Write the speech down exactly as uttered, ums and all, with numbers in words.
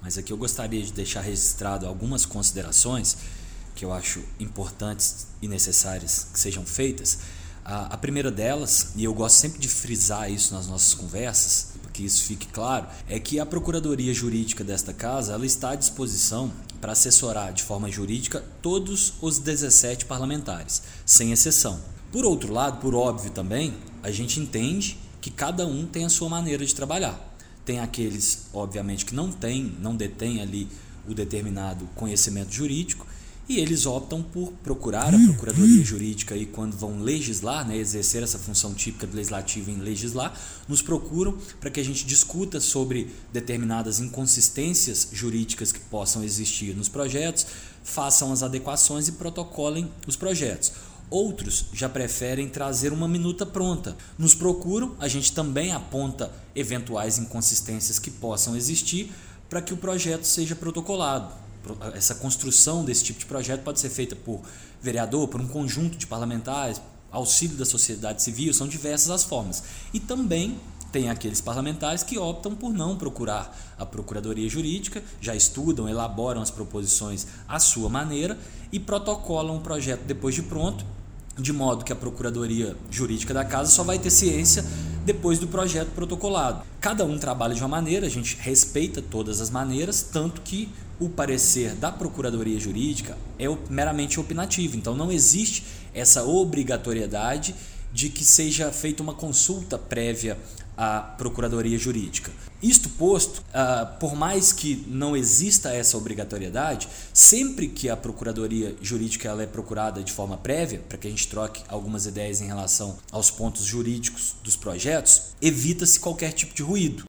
mas aqui eu gostaria de deixar registrado algumas considerações que eu acho importantes e necessárias que sejam feitas. A, a primeira delas, e eu gosto sempre de frisar isso nas nossas conversas, para que isso fique claro, é que a Procuradoria Jurídica desta casa ela está à disposição para assessorar de forma jurídica todos os dezessete parlamentares, sem exceção. Por outro lado, por óbvio também, a gente entende que cada um tem a sua maneira de trabalhar. Tem aqueles, obviamente, que não têm, não detêm ali o determinado conhecimento jurídico, e eles optam por procurar a Procuradoria Jurídica aí quando vão legislar, né, exercer essa função típica do legislativo em legislar, nos procuram para que a gente discuta sobre determinadas inconsistências jurídicas que possam existir nos projetos, façam as adequações e protocolem os projetos. Outros já preferem trazer uma minuta pronta. Nos procuram, a gente também aponta eventuais inconsistências que possam existir para que o projeto seja protocolado. Essa construção desse tipo de projeto pode ser feita por vereador, por um conjunto de parlamentares, auxílio da sociedade civil, são diversas as formas. E também tem aqueles parlamentares que optam por não procurar a Procuradoria Jurídica, já estudam, elaboram as proposições à sua maneira e protocolam o projeto depois de pronto, de modo que a Procuradoria Jurídica da Casa só vai ter ciência depois do projeto protocolado. Cada um trabalha de uma maneira, a gente respeita todas as maneiras, tanto que o parecer da Procuradoria Jurídica é meramente opinativo, então não existe essa obrigatoriedade de que seja feita uma consulta prévia à Procuradoria Jurídica. Isto posto, uh, por mais que não exista essa obrigatoriedade, sempre que a Procuradoria Jurídica ela é procurada de forma prévia, para que a gente troque algumas ideias em relação aos pontos jurídicos dos projetos, evita-se qualquer tipo de ruído.